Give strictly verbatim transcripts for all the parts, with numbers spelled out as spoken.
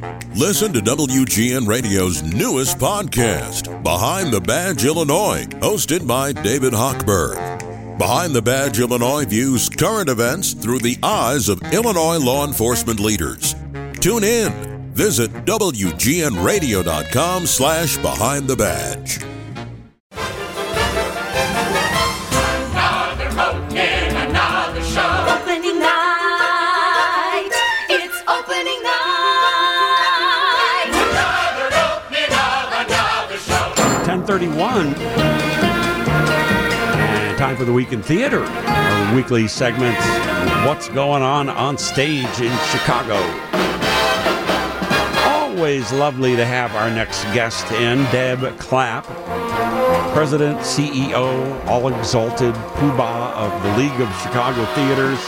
Listen to W G N Radio's newest podcast, Behind the Badge Illinois, hosted by David Hochberg. Behind the Badge Illinois views current events through the eyes of Illinois law enforcement leaders. Tune in. Visit W G N radio dot com slash behind the badge. Another opening, another show. Opening night. It's opening night. Another opening of another show. ten thirty-one. And time for the Week in Theater, our weekly segment, What's Going On on Stage in Chicago. Always lovely to have our next guest in, Deb Clapp, President, C E O, all-exalted poobah of the League of Chicago Theaters.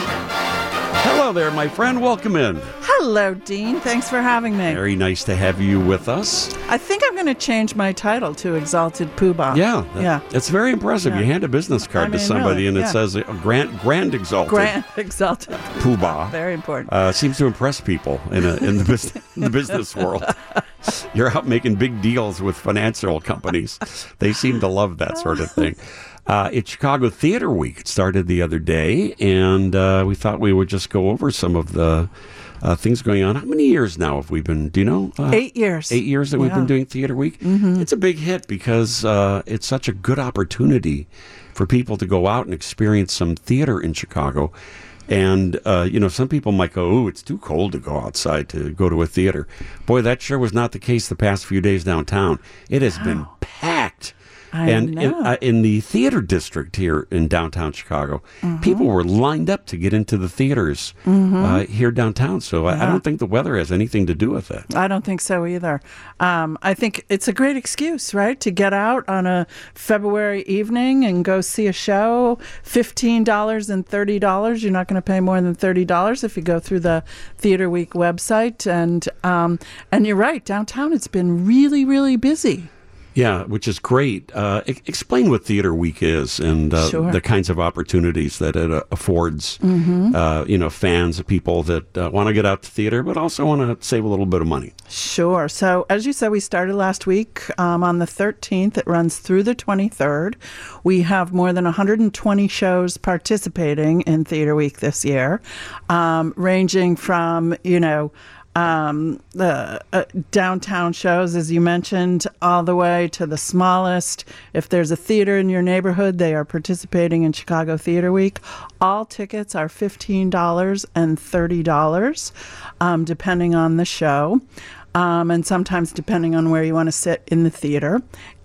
Hello there, my friend. Welcome in. Hello, Dean. Thanks for having me. Very nice to have you with us. I think I'm going to change my title to Exalted Poobah. Yeah. That, yeah. It's very impressive. Yeah. You hand a business card I mean, to somebody really, and it yeah. says uh, Grand Grand Exalted. Grand Exalted Poobah. Very important. Uh, seems to impress people in, a, in, the business, in the business world. You're out making big deals with financial companies. They seem to love that sort of thing. Uh, it's Chicago Theater Week. It started the other day, and uh, we thought we would just go over some of the uh, things going on. How many years now have we been, do you know? Uh, eight years. Eight years that we've yeah. been doing Theater Week. Mm-hmm. It's a big hit because uh, it's such a good opportunity for people to go out and experience some theater in Chicago. And, uh, you know, some people might go, oh, it's too cold to go outside to go to a theater. Boy, that sure was not the case the past few days downtown. It has wow. been packed. I and know. in, uh, in the theater district here in downtown Chicago, mm-hmm. people were lined up to get into the theaters mm-hmm. uh, here downtown. So yeah. I, I don't think the weather has anything to do with it. I don't think so either. Um, I think it's a great excuse, right, to get out on a February evening and go see a show. fifteen dollars and thirty dollars. You're not going to pay more than thirty dollars if you go through the Theater Week website. And um, and you're right, downtown it's been really, really busy. Yeah, which is great. Uh, e- explain what Theater Week is and uh, sure. the kinds of opportunities that it uh, affords, mm-hmm. uh, you know, fans, people that uh, want to get out to theater, but also want to save a little bit of money. Sure. So, as you said, we started last week um, on the thirteenth. It runs through the twenty-third. We have more than one hundred twenty shows participating in Theater Week this year, um, ranging from, you know, Um, the uh, downtown shows, as you mentioned, all the way to the smallest. If there's a theater in your neighborhood, they are participating in Chicago Theater Week. All tickets are fifteen dollars and thirty dollars, um, depending on the show, um, and sometimes depending on where you want to sit in the theater.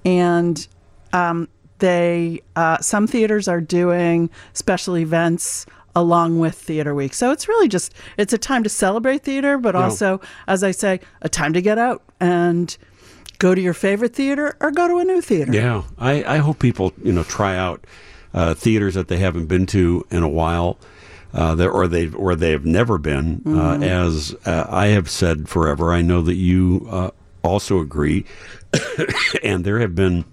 And um, they, uh, some theaters are doing special events along with Theater Week. So it's really just, it's a time to celebrate theater, but yeah. also, as I say, a time to get out and go to your favorite theater or go to a new theater. Yeah, I, I hope people, you know, try out uh, theaters that they haven't been to in a while, uh, that, or they or they have never been. Mm-hmm. Uh, as uh, I have said forever, I know that you uh, also agree, and there have been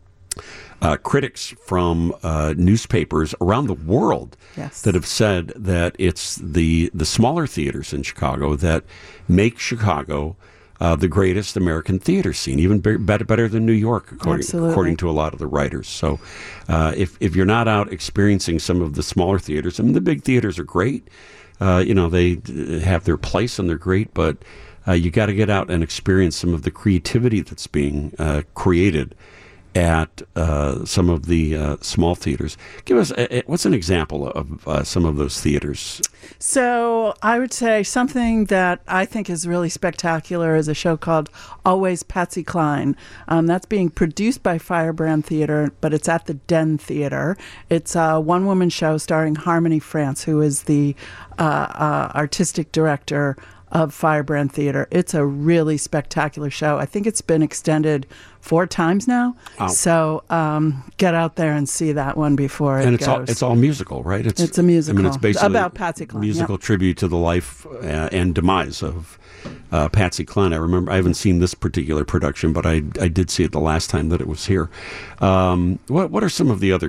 Uh, critics from uh, newspapers around the world yes. that have said that it's the the smaller theaters in Chicago that make Chicago uh, the greatest American theater scene, even be- better better than New York, according Absolutely. according to a lot of the writers. So, uh, if if you're not out experiencing some of the smaller theaters, I mean, the big theaters are great. Uh, you know, they have their place and they're great, but uh, you got to get out and experience some of the creativity that's being uh, created at uh, some of the uh, small theaters. Give us, a, a, what's an example of uh, some of those theaters? So I would say something that I think is really spectacular is a show called Always Patsy Cline. Um, that's being produced by Firebrand Theater, but it's at the Den Theater. It's a one-woman show starring Harmony France, who is the uh, uh, artistic director of Firebrand Theater. It's a really spectacular show. I think it's been extended four times now. Oh. So um, get out there and see that one before it and it's goes. all it's all musical, right? It's, it's a musical. I mean, it's basically about Patsy Cline. Musical yep. tribute to the life uh, and demise of uh, Patsy Cline. I remember I haven't seen this particular production, but I I did see it the last time that it was here. Um, what what are some of the other great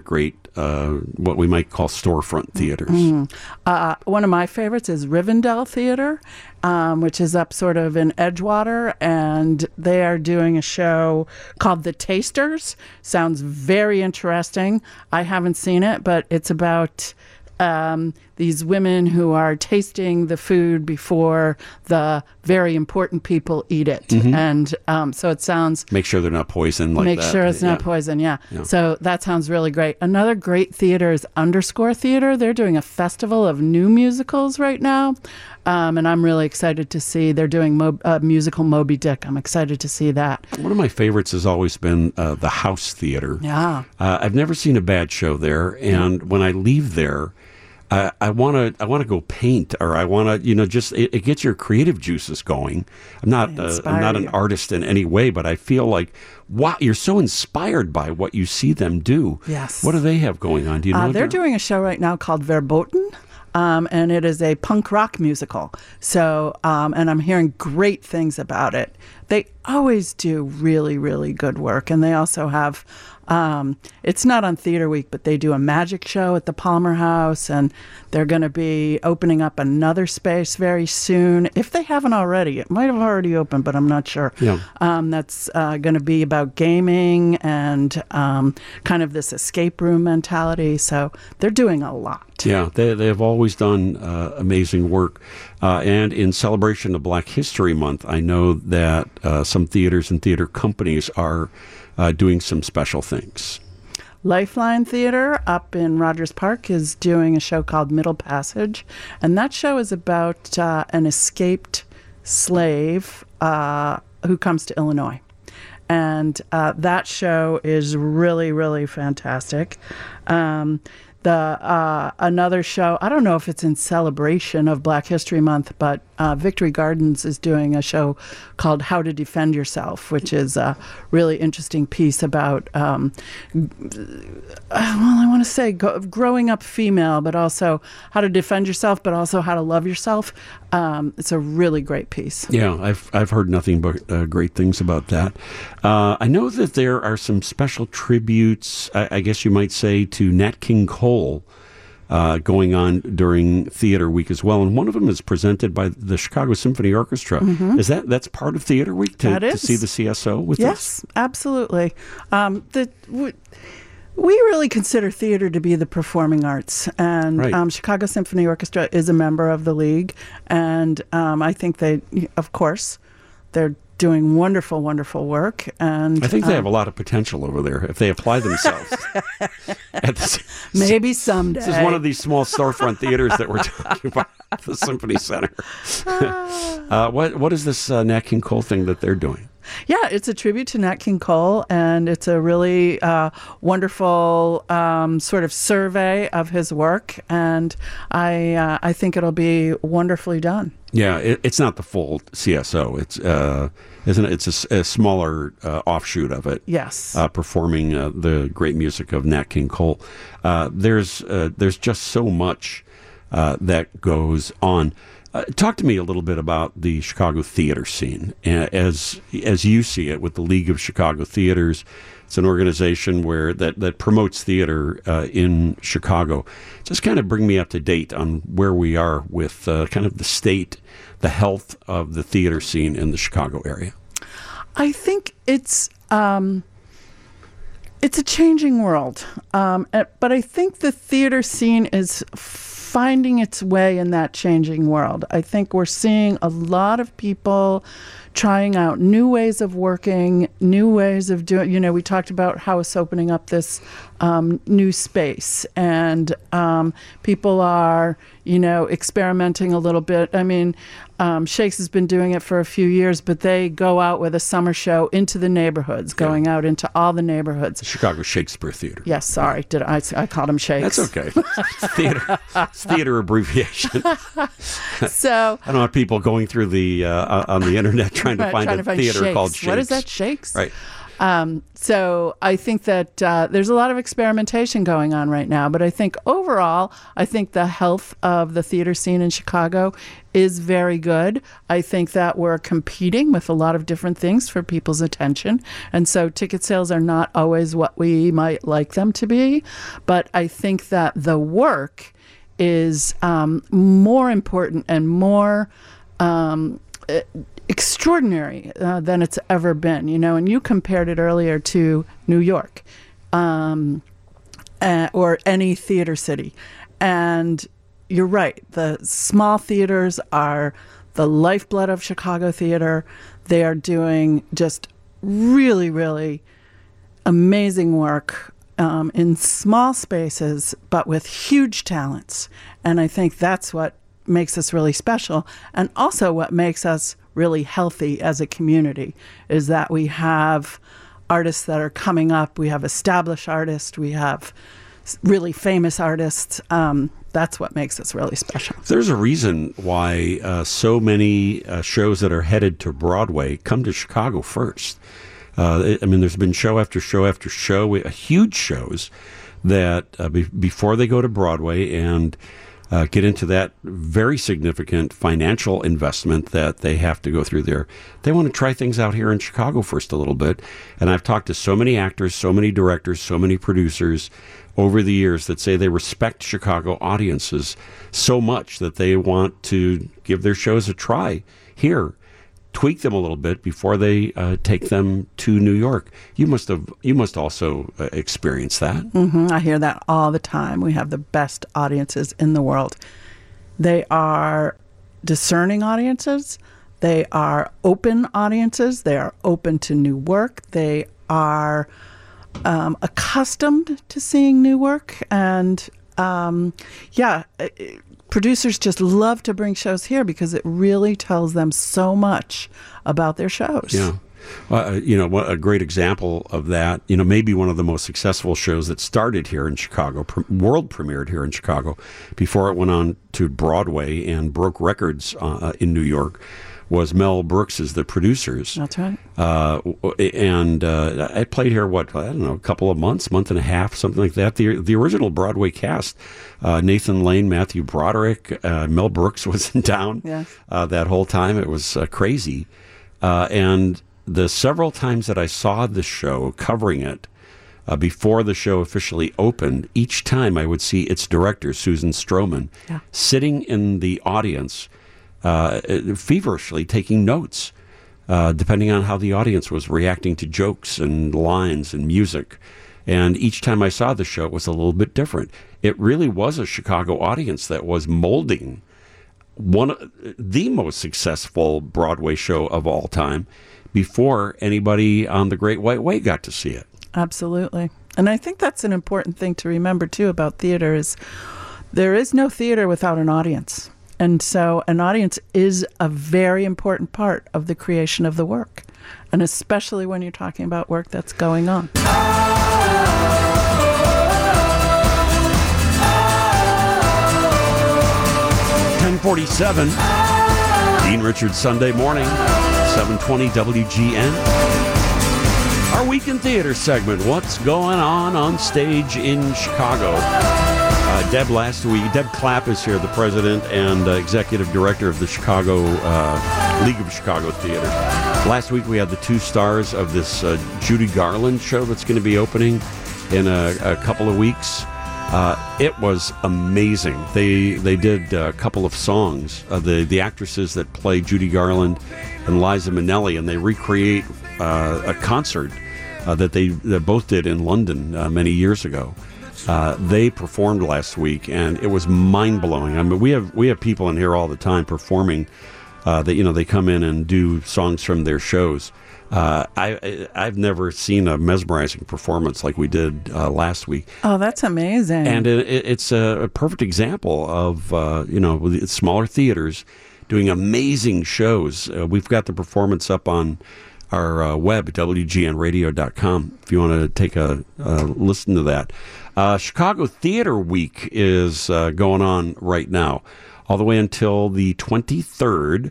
uh, what we might call storefront theaters. Mm. Uh, one of my favorites is Rivendell Theater, um, which is up sort of in Edgewater, and they are doing a show called The Tasters. Sounds very interesting. I haven't seen it, but it's about um, these women who are tasting the food before the very important people eat it. Mm-hmm. And um, so it sounds... Make sure they're not poison like make that. Make sure it's yeah. not poison, yeah. yeah. So that sounds really great. Another great theater is Underscore Theater. They're doing a festival of new musicals right now. Um, and I'm really excited to see they're doing Mo- uh, musical Moby Dick. I'm excited to see that. One of my favorites has always been uh, the House Theater. Yeah. Uh, I've never seen a bad show there. And when I leave there, I, I want to I want to go paint, or I want to, you know, just it, it gets your creative juices going. I'm not uh, I'm not an you. artist in any way, but I feel like, wow, you're so inspired by what you see them do. Yes. What do they have going on? Do you know? Uh, what they're doing a show right now called Verboten. Um, and it is a punk rock musical. So, um, and I'm hearing great things about it. They always do really, really good work. And they also have, um, it's not on Theater Week, but they do a magic show at the Palmer House. And they're going to be opening up another space very soon. If they haven't already, it might have already opened, but I'm not sure. Yeah. Um, that's uh, going to be about gaming and um, kind of this escape room mentality. So they're doing a lot. Yeah, they they have always done uh, amazing work. Uh, and in celebration of Black History Month, I know that uh, some theaters and theater companies are uh, doing some special things. Lifeline Theater up in Rogers Park is doing a show called Middle Passage. And that show is about uh, an escaped slave uh, who comes to Illinois. And uh, that show is really, really fantastic. Um, the uh, another show, I don't know if it's in celebration of Black History Month, but uh, Victory Gardens is doing a show called How to Defend Yourself, which is a really interesting piece about, um, well, I want to say go, growing up female, but also how to defend yourself, but also how to love yourself. Um, it's a really great piece. Yeah, I've I've heard nothing but uh, great things about that. Uh, I know that there are some special tributes, I, I guess you might say, to Nat King Cole uh, going on during Theater Week as well, and one of them is presented by the Chicago Symphony Orchestra. Mm-hmm. Is that that's part of Theater Week to, that is. to see the C S O with yes, us? Yes, absolutely. Um, the. W- We really consider theater to be the performing arts, and right. um, Chicago Symphony Orchestra is a member of the league, and um, I think they, of course, they're doing wonderful, wonderful work. And I think they um, have a lot of potential over there if they apply themselves. At the, maybe someday. This is one of these small storefront theaters that we're talking about, the Symphony Center. uh, what what is this uh, Nat King Cole thing that they're doing? Yeah, it's a tribute to Nat King Cole, and it's a really uh, wonderful um, sort of survey of his work, and I uh, I think it'll be wonderfully done. Yeah, it, it's not the full C S O. It's uh, isn't it? It's a, a smaller uh, offshoot of it. Yes, uh, performing uh, the great music of Nat King Cole. Uh, there's uh, there's just so much uh, that goes on. Uh, talk to me a little bit about the Chicago theater scene uh, as as you see it with the League of Chicago Theaters. It's an organization where that, that promotes theater uh, in Chicago. Just kind of bring me up to date on where we are with uh, kind of the state, the health of the theater scene in the Chicago area. I think it's um, it's a changing world, um, but I think the theater scene is finding its way in that changing world. I think we're seeing a lot of people trying out new ways of working, new ways of doing, you know, we talked about House opening up this um, new space, and um, people are, you know, experimenting a little bit. I mean, um, Shakes has been doing it for a few years, but they go out with a summer show into the neighborhoods, going yeah. out into all the neighborhoods. The Chicago Shakespeare Theater. Yes, sorry, did I? I called him Shakes. That's okay. It's theater, it's theater abbreviation. So I don't want people going through the uh, on the internet trying to right, find trying a to find theater Shakes. called Shakes. What is that, Shakes? Right. Um, so I think that uh, there's a lot of experimentation going on right now. But I think overall, I think the health of the theater scene in Chicago is very good. I think that we're competing with a lot of different things for people's attention. And so ticket sales are not always what we might like them to be. But I think that the work is um, more important and more um, extraordinary uh, than it's ever been. You know, and you compared it earlier to New York um, uh, or any theater city. And you're right. The small theaters are the lifeblood of Chicago theater. They are doing just really, really amazing work um, in small spaces, but with huge talents. And I think that's what makes us really special. And also what makes us really healthy as a community is that we have artists that are coming up. We have established artists. We have really famous artists. Um, that's what makes us really special. There's a reason why uh, so many uh, shows that are headed to Broadway come to Chicago first. Uh, I mean, there's been show after show after show, we, uh, huge shows that uh, be- before they go to Broadway and uh, get into that very significant financial investment that they have to go through there, they want to try things out here in Chicago first a little bit. And I've talked to so many actors, so many directors, so many producers over the years that say they respect Chicago audiences so much that they want to give their shows a try here, tweak them a little bit before they uh, take them to New York. You must have, you must also uh, experience that. Mm-hmm. I hear that all the time. We have the best audiences in the world. They are discerning audiences. They are open audiences. They are open to new work. They are Um, accustomed to seeing new work. And um, yeah, it, producers just love to bring shows here because it really tells them so much about their shows. Yeah. Uh, you know, a great example of that, you know, maybe one of the most successful shows that started here in Chicago, pre- world premiered here in Chicago, before it went on to Broadway and broke records uh, in New York, was Mel Brooks' The Producers. That's right. Uh, and uh, I played here, what, I don't know, a couple of months, month and a half, something like that. The the original Broadway cast, uh, Nathan Lane, Matthew Broderick, uh, Mel Brooks was in town Yes. uh, that whole time. It was uh, crazy. Uh, and the several times that I saw the show, covering it, uh, before the show officially opened, each time I would see its director, Susan Stroman, Yeah. sitting in the audience, Uh, feverishly taking notes, uh, depending on how the audience was reacting to jokes and lines and music. And each time I saw the show, it was a little bit different. It really was a Chicago audience that was molding one the most successful Broadway show of all time before anybody on the Great White Way got to see it. Absolutely. And I think that's an important thing to remember, too, about theater is there is no theater without an audience. And so an audience is a very important part of the creation of the work, and especially when you're talking about work that's going on. ten forty-seven, Dean Richards Sunday morning, seven twenty W G N. Our Week in Theater segment, what's going on on stage in Chicago? Uh, Deb last week, Deb Clapp is here, the president and uh, executive director of the Chicago uh, League of Chicago Theater. Last week we had the two stars of this uh, Judy Garland show that's going to be opening in a, a couple of weeks. Uh, it was amazing. They they did a couple of songs, uh, the the actresses that play Judy Garland and Liza Minnelli, and they recreate uh, a concert uh, that they that both did in London uh, many years ago. Uh, they performed last week, and it was mind-blowing. I mean, we have we have people in here all the time performing. Uh, that you know, they come in and do songs from their shows. Uh, I I've never seen a mesmerizing performance like we did uh, last week. Oh, that's amazing! And it, it's a, a perfect example of uh, you know, with smaller theaters doing amazing shows. Uh, we've got the performance up on our uh, web, W G N radio dot com, if you want to take a uh, listen to that. Uh, Chicago Theater Week is uh, going on right now, all the way until the twenty-third.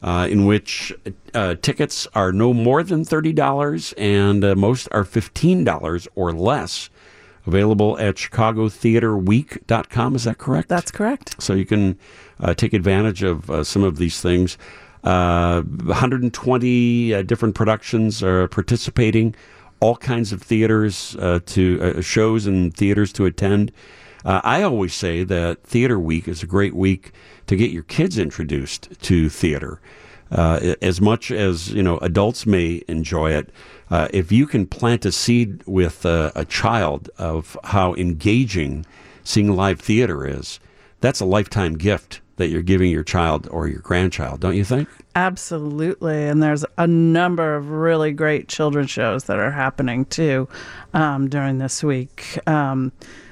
uh, in which uh, tickets are no more than thirty dollars and uh, most are fifteen dollars or less. Available at chicago theater week dot com. Is that correct? That's correct. So you can uh, take advantage of uh, some of these things. Uh, one hundred twenty uh, different productions are participating, all kinds of theaters uh, to uh, shows and theaters to attend. Uh, I always say that Theater Week is a great week to get your kids introduced to theater. Uh, as much as, you know, adults may enjoy it, uh, if you can plant a seed with uh, a child of how engaging seeing live theater is, that's a lifetime gift that you're giving your child or your grandchild, don't you think? Absolutely. And there's a number of really great children's shows that are happening, too, um, during this week. Um,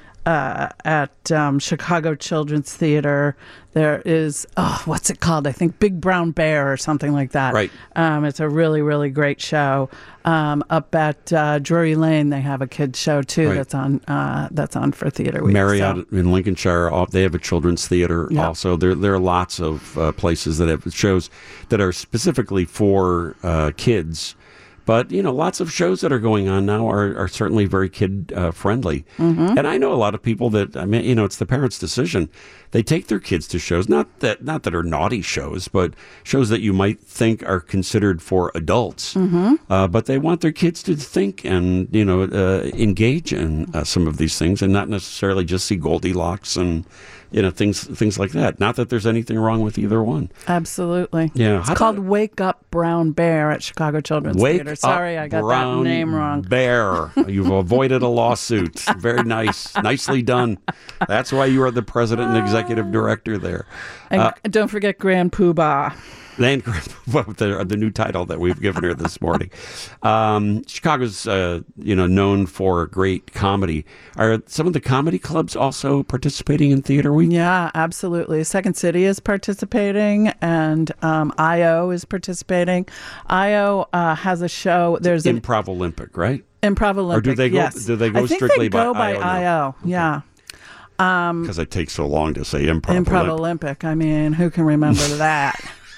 uh, at um, Chicago Children's Theater, there is, oh, what's it called? I think Big Brown Bear or something like that. Right. Um, it's a really, really great show. Um, up at uh, Drury Lane, they have a kids show too. Right. That's on. Uh, that's on for Theater Week. Marriott so. in Lincolnshire, they have a children's theater Yeah. also. There, there are lots of uh, places that have shows that are specifically for uh, kids. But, you know, lots of shows that are going on now are, are certainly very kid uh, friendly. Mm-hmm. And I know a lot of people that, I mean, you know, it's the parents' decision. They take their kids to shows, not that not that are naughty shows, but shows that you might think are considered for adults. Mm-hmm. Uh, but they want their kids to think and, you know, uh, engage in uh, some of these things and not necessarily just see Goldilocks and, you know, things things like that. Not that there's anything wrong with either one. Absolutely. Yeah. It's How called about- Wake Up Brown Bear at Chicago Children's Wake Theater. Sorry, Up I got Brown that name wrong. Bear. You've avoided a lawsuit. Very nice. Nicely done. That's why you are the president and executive director there. And Uh, don't forget Grand Poobah. And the, the new title that we've given her this morning. Um, Chicago's, uh, you know, known for great comedy. Are some of the comedy clubs also participating in Theater Week? Yeah, absolutely. Second City is participating, and um, I O is participating. I O uh, has a show. There's an Improv Olympic, right? Improv Olympic. Or do they go? Yes. Do they go I think strictly they go by by I O? I O. Yeah. Because it takes so long to say Improv, Improv Olympic. Olympic. I mean, who can remember that?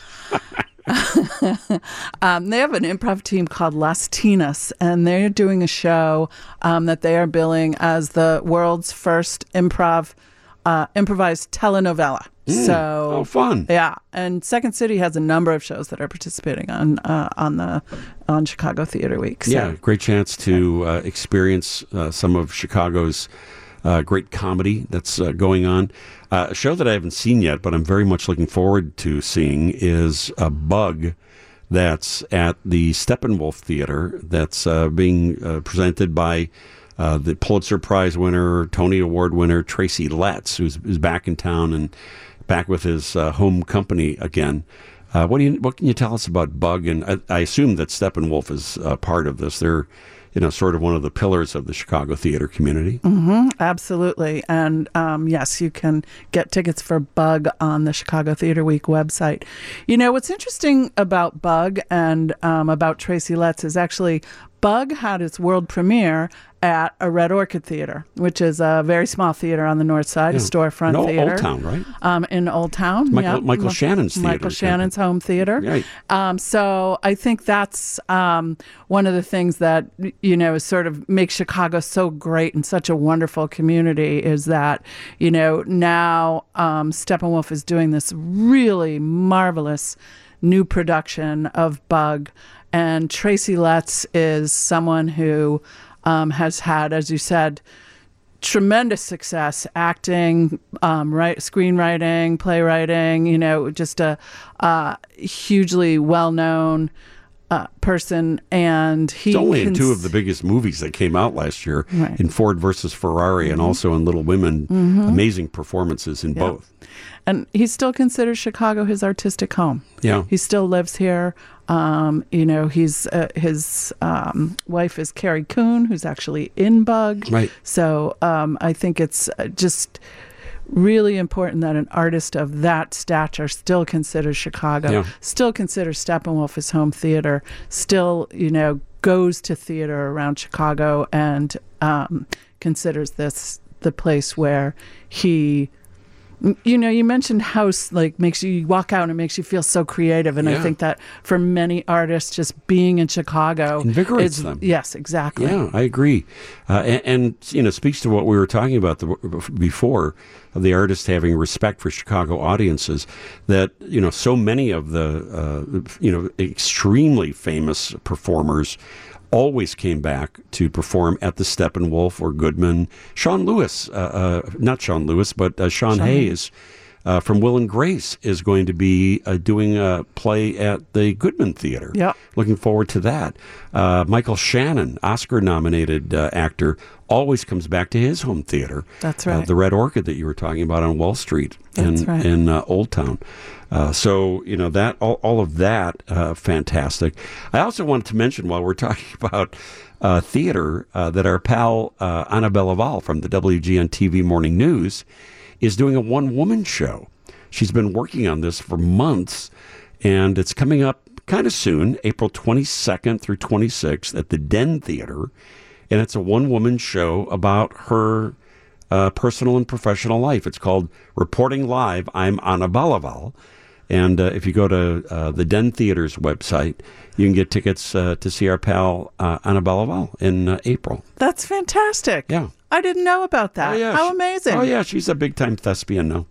um, they have an improv team called Las Tinas, and they're doing a show um, that they are billing as the world's first improv uh, improvised telenovela. Mm. So, Oh, fun. yeah, and Second City has a number of shows that are participating on uh, on the on Chicago Theater Week. So. Yeah, great chance to uh, experience uh, some of Chicago's uh, great comedy that's uh, going on. Uh, a show that I haven't seen yet, but I'm very much looking forward to seeing is a Bug that's at the Steppenwolf Theater that's uh, being uh, presented by uh, the Pulitzer Prize winner, Tony Award winner, Tracy Letts, who's, who's back in town and back with his uh, home company again. Uh, what do you? What can you tell us about Bug? And I, I assume that Steppenwolf is uh, part of this. They're, you know, sort of one of the pillars of the Chicago theater community. Mm-hmm, absolutely. And um, yes, you can get tickets for Bug on the Chicago Theater Week website. You know, what's interesting about Bug and um, about Tracy Letts is actually Bug had its world premiere at a Red Orchid Theater, which is a very small theater on the north side, Yeah. a storefront No, theater. Old Town, right? Um, in Old Town. Michael- yeah. Michael Shannon's theater, Michael yeah. Shannon's home theater. Right. Um, so I think that's um, one of the things that, you know, sort of makes Chicago so great and such a wonderful community is that, you know, now um, Steppenwolf is doing this really marvelous new production of Bug. And Tracy Letts is someone who um, has had, as you said, tremendous success acting, um, right, screenwriting, playwriting, you know, just a uh, hugely well-known uh, person. And he It's only in cons- two of the biggest movies that came out last year, Right. in Ford versus Ferrari and also in Little Women. Amazing performances in both. And he still considers Chicago his artistic home. Yeah. He still lives here. Um, you know, he's uh, his um, wife is Carrie Coon, who's actually in Bug. Right. So um, I think it's uh, just really important that an artist of that stature still considers Chicago, Yeah. still considers Steppenwolf his home theater, still, you know, goes to theater around Chicago and um, considers this the place where he You know, you mentioned house, like, makes you, you walk out and it makes you feel so creative. And Yeah. I think that for many artists, just being in Chicago Invigorates is- them. Yes, exactly. Yeah, I agree. Uh, and, and, you know, speaks to what we were talking about the, before, of the artist having respect for Chicago audiences, that, you know, so many of the, uh, you know, extremely famous performers always came back to perform at the Steppenwolf or Goodman. Sean Lewis, uh, uh, not Sean Lewis, but uh, Sean, Sean Hayes uh, from Will and Grace is going to be uh, doing a play at the Goodman Theater. Yep. Looking forward to that. Uh, Michael Shannon, Oscar-nominated uh, actor, always comes back to his home theater. That's Uh, right. the Red Orchid that you were talking about on Wall Street That's in, right. in uh, Old Town. Uh, so, you know, that all, all of that, uh, fantastic. I also wanted to mention, while we're talking about uh, theater, uh, that our pal uh, Annabelle Val from the W G N T V Morning News is doing a one-woman show. She's been working on this for months, and it's coming up kind of soon, April twenty-second through twenty-sixth at the Den Theater, and it's a one-woman show about her uh, personal and professional life. It's called Reporting Live, I'm Anna Balaval. And uh, if you go to uh, the Den Theater's website, you can get tickets uh, to see our pal uh, Anna Balaval in uh, April. That's fantastic. Yeah. I didn't know about that. Oh, yeah. How she- amazing. Oh, yeah, she's a big-time thespian now.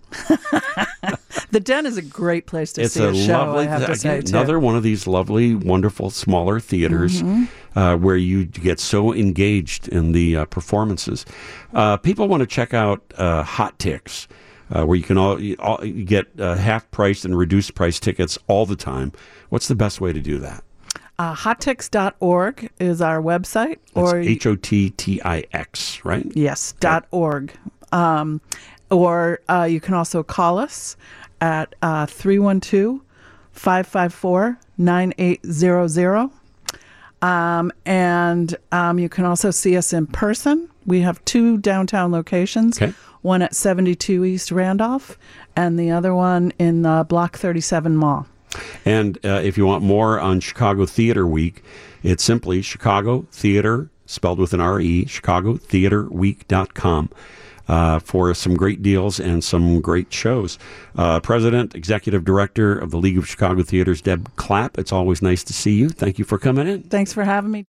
The Den is a great place to It's see a, a, show, lovely, I have to again, say, too. another one of these lovely, wonderful, smaller theaters Mm-hmm. uh, where you get so engaged in the uh, performances. Uh, people want to check out uh, Hot Ticks, uh, where you can all, you, all, you get uh, half-priced and reduced-price tickets all the time. What's the best way to do that? Uh, hottix dot org is our website. It's or H O T T I X, right? Yes, dot org. Um, or uh, you can also call us at uh, three one two, five five four, nine eight zero zero. Um, and um, you can also see us in person. We have two downtown locations, Okay. one at seventy-two East Randolph and the other one in uh, Block thirty-seven Mall. And uh, if you want more on Chicago Theater Week, it's simply Chicago Theater, spelled with an R E, chicago theater week dot com. Uh, for some great deals and some great shows. Uh, President, Executive Director of the League of Chicago Theaters, Deb Clapp, it's always nice to see you. Thank you for coming in. Thanks for having me.